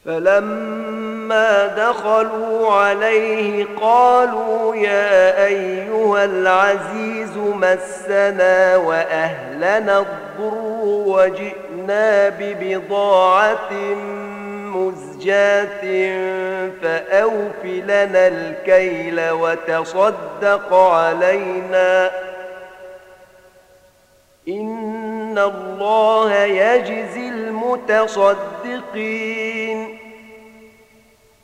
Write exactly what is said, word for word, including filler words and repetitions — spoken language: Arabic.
فلما دخلوا عليه قالوا يا أيها العزيز مسنا وأهلنا الضر وجئنا ببضاعة مزجاة فأوف لنا الكيل وتصدق علينا إن الله يجزي المتصدقين.